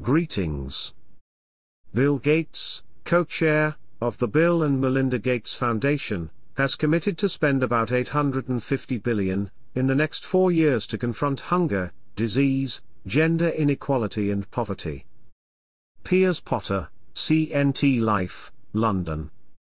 Greetings. Bill Gates, co-chair of the Bill and Melinda Gates Foundation, has committed to spend about $850 billion in the next 4 years to confront hunger, disease, gender inequality and poverty. Piers Potter, CNT Life, London.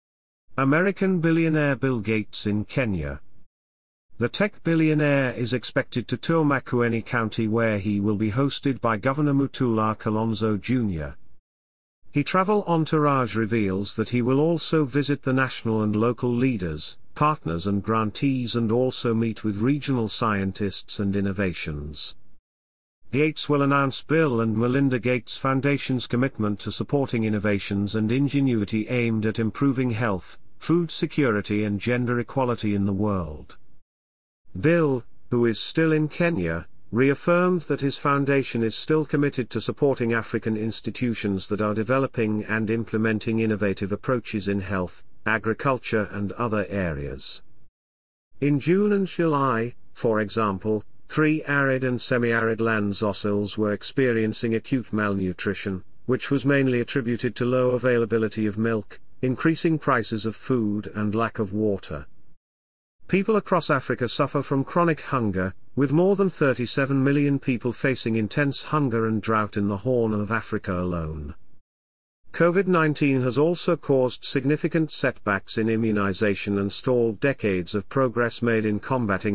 American billionaire Bill Gates in Kenya. The tech billionaire is expected to tour Makueni County, where he will be hosted by Governor Mutula Kilonzo Jr. His travel entourage reveals that he will also visit the national and local leaders, partners and grantees, and also meet with regional scientists and innovations. Gates will announce Bill and Melinda Gates Foundation's commitment to supporting innovations and ingenuity aimed at improving health, food security and gender equality in the world. Bill, who is still in Kenya, reaffirmed that his foundation is still committed to supporting African institutions that are developing and implementing innovative approaches in health, agriculture and other areas. In June and July, for example, 3 arid and semi-arid lands ossils were experiencing acute malnutrition, which was mainly attributed to low availability of milk, increasing prices of food and lack of water. People across Africa suffer from chronic hunger, with more than 37 million people facing intense hunger and drought in the Horn of Africa alone. COVID-19 has also caused significant setbacks in immunization and stalled decades of progress made in combating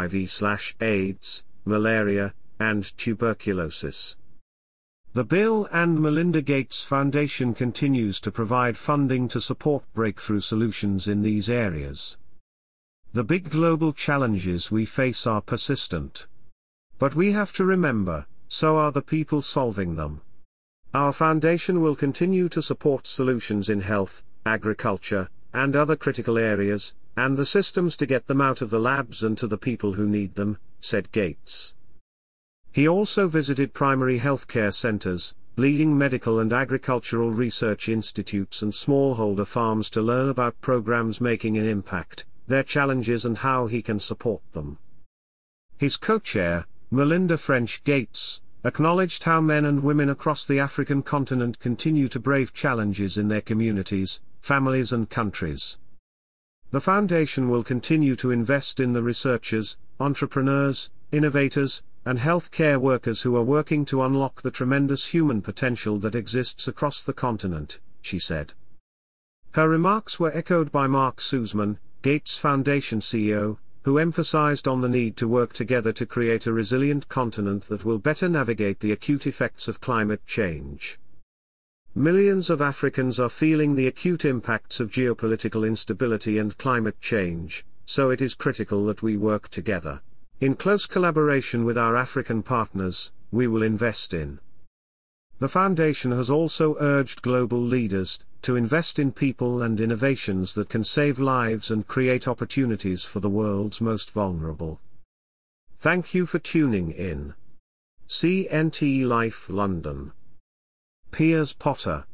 HIV/AIDS, malaria, and tuberculosis. The Bill and Melinda Gates Foundation continues to provide funding to support breakthrough solutions in these areas. The big global challenges we face are persistent. But we have to remember, so are the people solving them. Our foundation will continue to support solutions in health, agriculture, and other critical areas, and the systems to get them out of the labs and to the people who need them, said Gates. He also visited primary healthcare centers, leading medical and agricultural research institutes and smallholder farms to learn about programs making an impact, their challenges and how he can support them. His co-chair, Melinda French Gates, acknowledged how men and women across the African continent continue to brave challenges in their communities, families and countries. The foundation will continue to invest in the researchers, entrepreneurs, innovators, and healthcare workers who are working to unlock the tremendous human potential that exists across the continent, she said. Her remarks were echoed by Mark Sussman, Gates Foundation CEO, who emphasized on the need to work together to create a resilient continent that will better navigate the acute effects of climate change. Millions of Africans are feeling the acute impacts of geopolitical instability and climate change, so it is critical that we work together. In close collaboration with our African partners, we will invest in. The foundation has also urged global leaders to invest in people and innovations that can save lives and create opportunities for the world's most vulnerable. Thank you for tuning in. CNT Life, London. Piers Potter.